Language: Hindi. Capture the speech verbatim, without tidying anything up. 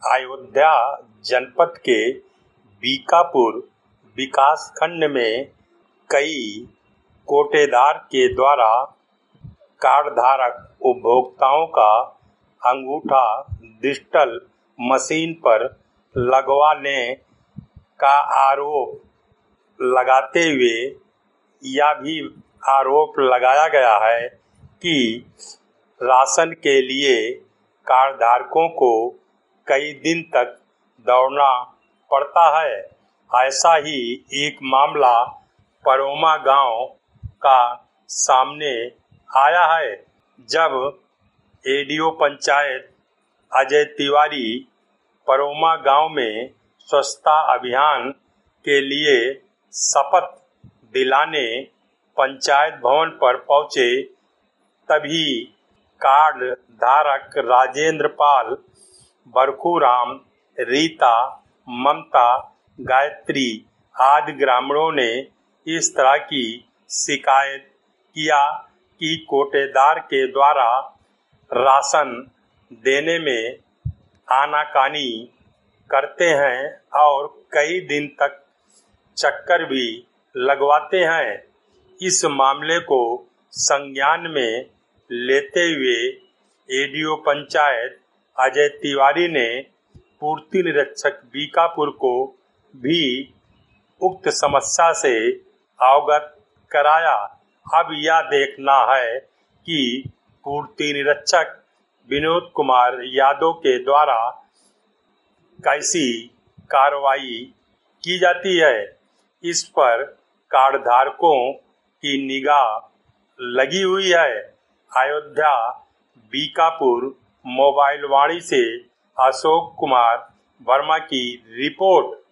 अयोध्या जनपद के बीकापुर विकासखंड में कई कोटेदार के द्वारा कार्डधारक उपभोक्ताओं का अंगूठा डिजिटल मशीन पर लगवाने का आरोप लगाते हुए यह भी आरोप लगाया गया है कि राशन के लिए कार्डधारकों को कई दिन तक दौड़ना पड़ता है। ऐसा ही एक मामला परोमा गांव का सामने आया है, जब एडीओ पंचायत अजय तिवारी परोमा गांव में स्वच्छता अभियान के लिए शपथ दिलाने पंचायत भवन पर पहुंचे, तभी कार्ड धारक राजेंद्र पाल, बरखूराम, रीता, ममता, गायत्री आदि ग्रामीणों ने इस तरह की शिकायत किया कि कोटेदार के द्वारा राशन देने में आनाकानी करते हैं और कई दिन तक चक्कर भी लगवाते हैं। इस मामले को संज्ञान में लेते हुए एडीओ पंचायत अजय तिवारी ने पूर्ति निरीक्षक बीकापुर को भी उक्त समस्या से अवगत कराया। अब यह देखना है कि पूर्ति निरीक्षक विनोद कुमार यादव के द्वारा कैसी कार्रवाई की जाती है। इस पर कार्डधारकों की निगाह लगी हुई है। अयोध्या बीकापुर मोबाइल वाणी से अशोक कुमार वर्मा की रिपोर्ट।